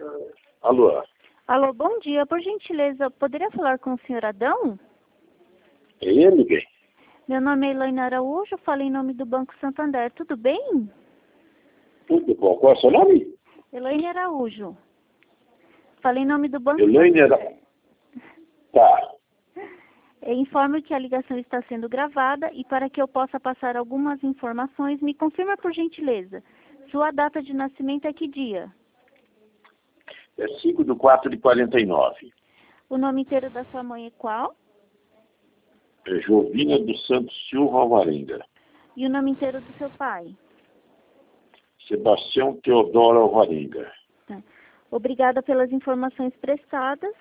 Alô? Alô, bom dia. Por gentileza, poderia falar com o senhor Adão? É ele, bem? Meu nome é Elaine Araújo, falo em nome do Banco Santander. Tudo bem? Tudo bom. Qual é o seu nome? Elaine Araújo. Falo em nome do Banco Elaine Santander. Tá. Informo que a ligação está sendo gravada e para que eu possa passar algumas informações, me confirma por gentileza. Sua data de nascimento é que dia? É 5/4/49. O nome inteiro da sua mãe é qual? É Jovina dos Santos Silva Alvarenga. E o nome inteiro do seu pai? Sebastião Teodoro Alvarenga. Tá. Obrigada pelas informações prestadas.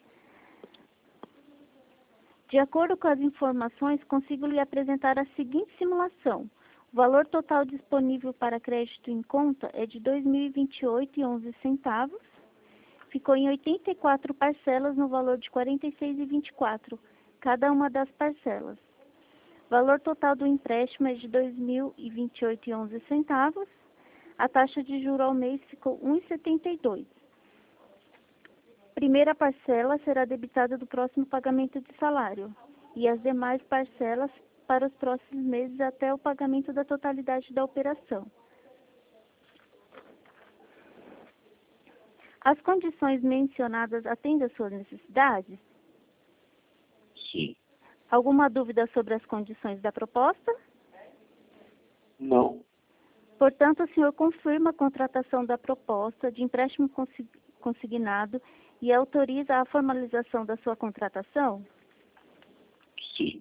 De acordo com as informações, consigo lhe apresentar a seguinte simulação. O valor total disponível para crédito em conta é de R$ 2.028,11. Ficou em 84 parcelas no valor de R$ 46,24, cada uma das parcelas. O valor total do empréstimo é de R$ 2.028,11. A taxa de juros ao mês ficou R$ 1,72. Primeira parcela será debitada do próximo pagamento de salário e as demais parcelas para os próximos meses até o pagamento da totalidade da operação. As condições mencionadas atendem às suas necessidades? Sim. Alguma dúvida sobre as condições da proposta? Não. Portanto, o senhor confirma a contratação da proposta de empréstimo consignado e autoriza a formalização da sua contratação? Sim.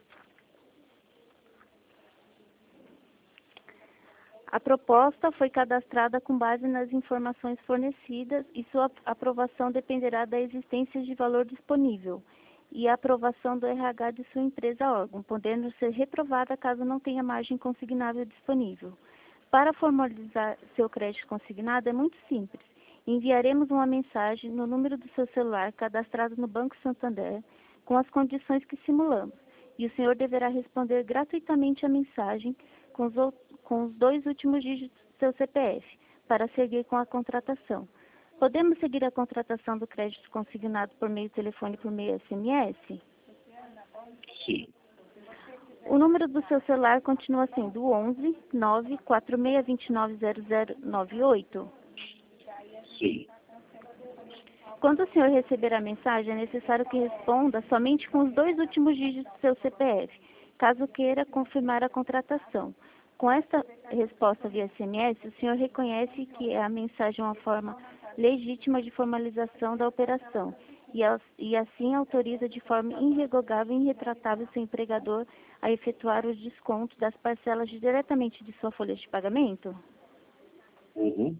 A proposta foi cadastrada com base nas informações fornecidas e sua aprovação dependerá da existência de valor disponível e a aprovação do RH de sua empresa órgão, podendo ser reprovada caso não tenha margem consignável disponível. Para formalizar seu crédito consignado é muito simples. Enviaremos uma mensagem no número do seu celular cadastrado no Banco Santander com as condições que simulamos e o senhor deverá responder gratuitamente a mensagem com os 2 últimos dígitos do seu CPF para seguir com a contratação. Podemos seguir a contratação do crédito consignado por meio telefone e por meio SMS? Sim. O número do seu celular continua sendo 11 94629 0098? Sim. Quando o senhor receber a mensagem, é necessário que responda somente com os 2 últimos dígitos do seu CPF, caso queira confirmar a contratação. Com esta resposta via SMS, o senhor reconhece que a mensagem é uma forma legítima de formalização da operação e assim autoriza de forma irrevogável e irretratável seu empregador a efetuar os descontos das parcelas diretamente de sua folha de pagamento? Uhum.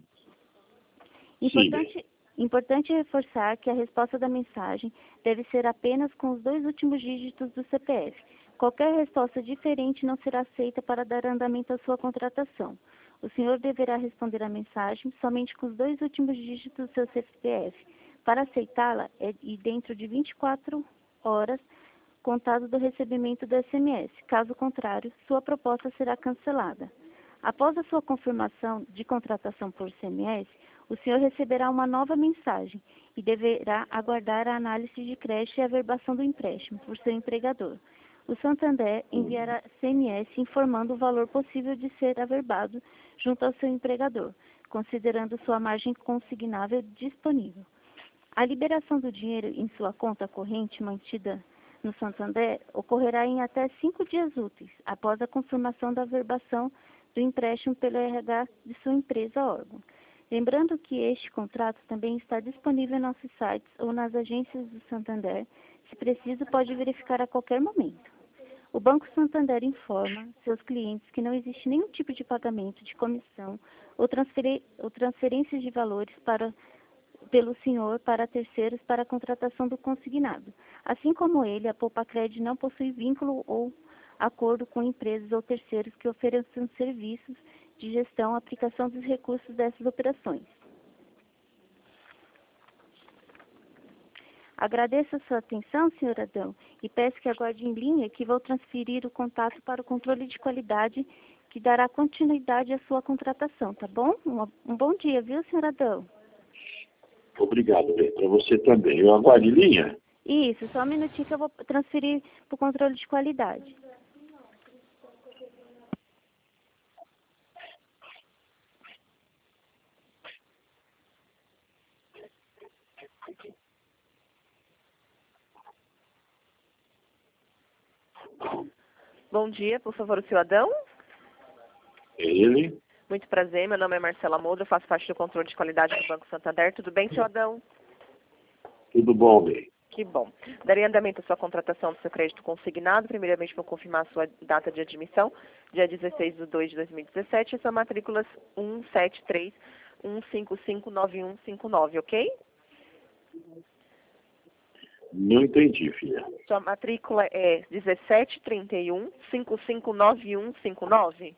Importante reforçar que a resposta da mensagem deve ser apenas com os 2 últimos dígitos do CPF. Qualquer resposta diferente não será aceita para dar andamento à sua contratação. O senhor deverá responder a mensagem somente com os 2 últimos dígitos do seu CPF. Para aceitá-la, e dentro de 24 horas, contado do recebimento do SMS. Caso contrário, sua proposta será cancelada. Após a sua confirmação de contratação por SMS, o senhor receberá uma nova mensagem e deverá aguardar a análise de crédito e a averbação do empréstimo por seu empregador. O Santander enviará SMS informando o valor possível de ser averbado junto ao seu empregador, considerando sua margem consignável disponível. A liberação do dinheiro em sua conta corrente mantida no Santander ocorrerá em até 5 dias úteis, após a confirmação da averbação do empréstimo pelo RH de sua empresa órgão. Lembrando que este contrato também está disponível em nossos sites ou nas agências do Santander. Se preciso, pode verificar a qualquer momento. O Banco Santander informa seus clientes que não existe nenhum tipo de pagamento de comissão ou transferências de valores pelo senhor para terceiros para a contratação do consignado. Assim como ele, a Poupa-Cred não possui vínculo ou acordo com empresas ou terceiros que ofereçam serviços de gestão e aplicação dos recursos dessas operações. Agradeço a sua atenção, senhor Adão, e peço que aguarde em linha que vou transferir o contato para o controle de qualidade que dará continuidade à sua contratação, tá bom? Um bom dia, viu, senhor Adão? Obrigado, bem. Para você também. Eu aguardo em linha. Isso, só um minutinho que eu vou transferir para o controle de qualidade. Bom dia, por favor, o seu Adão. Ele. Muito prazer, meu nome é Marcela Moura, eu faço parte do controle de qualidade do Banco Santander. Tudo bem, seu Adão? Tudo bom, bem. Que bom. Darei andamento à sua contratação do seu crédito consignado. Primeiramente, vou confirmar a sua data de admissão, dia 16/2/2017, e sua matrícula 173-1559159, ok? Não entendi, filha. Sua matrícula é 1731-559159?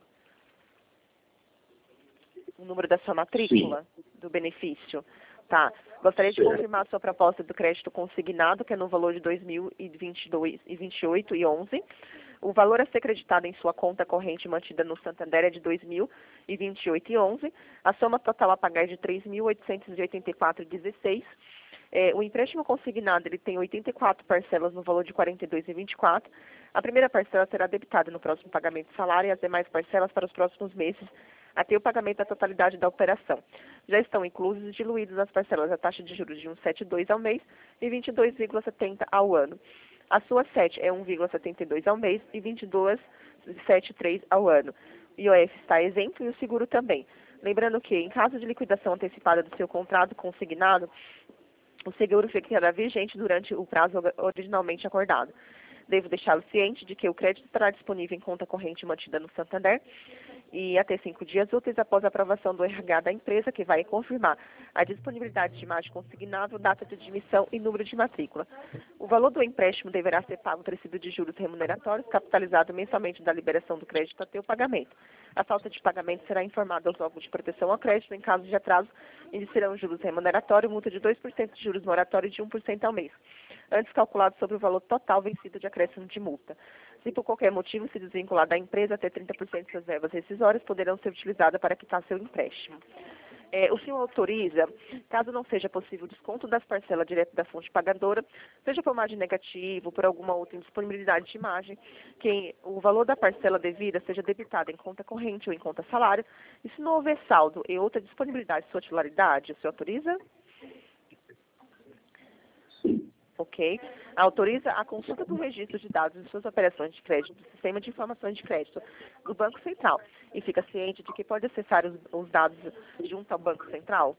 O número da sua matrícula, do benefício. Tá. Gostaria de confirmar a sua proposta do crédito consignado, que é no valor de R$ 2.028,11. O valor a ser creditado em sua conta corrente mantida no Santander é de R$ 2.028,11. A soma total a pagar é de R$ 3.884,16. O empréstimo consignado ele tem 84 parcelas no valor de R$ 42,24. A primeira parcela será debitada no próximo pagamento de salário e as demais parcelas para os próximos meses, até o pagamento da totalidade da operação. Já estão inclusos e diluídos as parcelas da taxa de juros de 1,72 ao mês e 22,70 ao ano. A sua SET é 1,72 ao mês e 22,73 ao ano. O IOF está isento e o seguro também. Lembrando que, em caso de liquidação antecipada do seu contrato consignado, o seguro ficará vigente durante o prazo originalmente acordado. Devo deixá-lo ciente de que o crédito estará disponível em conta corrente mantida no Santander e até 5 dias úteis após a aprovação do RH da empresa, que vai confirmar a disponibilidade de imagem consignável, data de admissão e número de matrícula. O valor do empréstimo deverá ser pago por recibo de juros remuneratórios, capitalizado mensalmente da liberação do crédito até o pagamento. A falta de pagamento será informada aos órgãos de proteção ao crédito. Em caso de atraso, iniciarão juros remuneratórios, multa de 2% de juros moratórios de 1% ao mês, antes calculado sobre o valor total vencido de acréscimo de multa. Se por qualquer motivo se desvincular da empresa, até 30% de suas verbas rescisórias poderão ser utilizadas para quitar seu empréstimo. O senhor autoriza, caso não seja possível o desconto das parcelas direto da fonte pagadora, seja por margem negativa ou por alguma outra indisponibilidade de imagem, que o valor da parcela devida seja debitado em conta corrente ou em conta salário, e se não houver saldo e outra disponibilidade de sua titularidade, o senhor autoriza? Ok. Autoriza a consulta do registro de dados de suas operações de crédito do Sistema de Informações de Crédito do Banco Central e fica ciente de que pode acessar os dados junto ao Banco Central?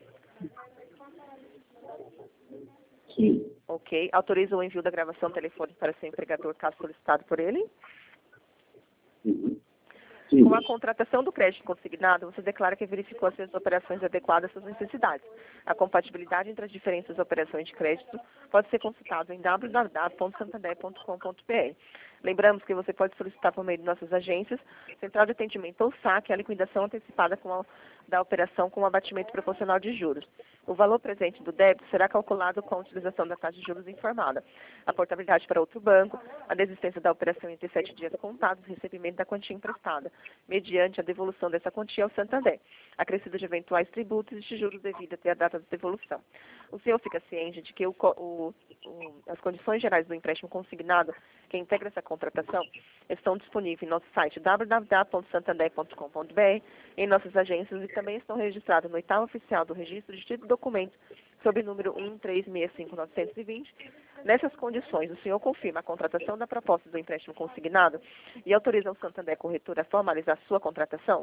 Sim. Ok. Autoriza o envio da gravação telefônica para seu empregador, caso solicitado por ele? Uhum. Sim. Com a contratação do crédito consignado, você declara que verificou as suas operações adequadas às suas necessidades. A compatibilidade entre as diferentes operações de crédito pode ser consultada em www.santander.com.br. Lembramos que você pode solicitar por meio de nossas agências, Central de Atendimento ou SAC, a liquidação antecipada da operação com o abatimento proporcional de juros. O valor presente do débito será calculado com a utilização da taxa de juros informada, a portabilidade para outro banco, a desistência da operação entre 7 dias contados, recebimento da quantia emprestada, mediante a devolução dessa quantia ao Santander, acrescido de eventuais tributos e de juros devido até a data de devolução. O senhor fica ciente de que as condições gerais do empréstimo consignado, que integra essa contratação, estão disponíveis em nosso site www.santander.com.br, em nossas agências, e também estão registradas no oitavo oficial do Registro de Títulos e Documentos, sob o número 1365920. Nessas condições, o senhor confirma a contratação da proposta do empréstimo consignado e autoriza o Santander Corretora a formalizar sua contratação?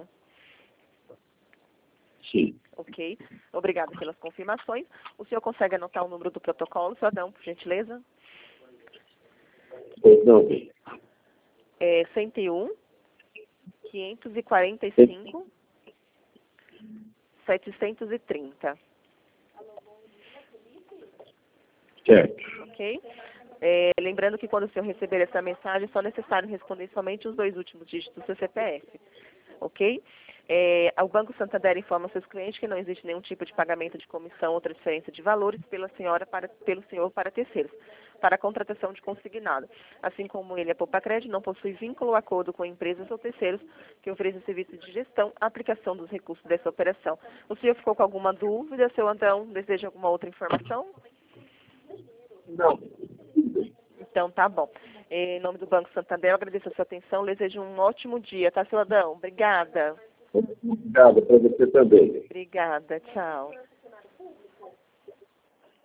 Sim. Ok. Obrigada pelas confirmações. O senhor consegue anotar o número do protocolo, cidadão, por gentileza? Não, bem. 101 545 730. Certo. Ok? Lembrando que quando o senhor receber essa mensagem, é só necessário responder somente os 2 últimos dígitos do seu CPF. Ok? O Banco Santander informa aos seus clientes que não existe nenhum tipo de pagamento de comissão ou transferência de valores pelo senhor para terceiros, para a contratação de consignado. Assim como ele, a Poupacred não possui vínculo ou acordo com empresas ou terceiros que ofereçam serviço de gestão, aplicação dos recursos dessa operação. O senhor ficou com alguma dúvida, seu Andrão? Deseja alguma outra informação? Não. Então, tá bom. Em nome do Banco Santander, eu agradeço a sua atenção, desejo um ótimo dia, tá, seu Adão? Obrigada. Obrigado para você também. Obrigada, tchau.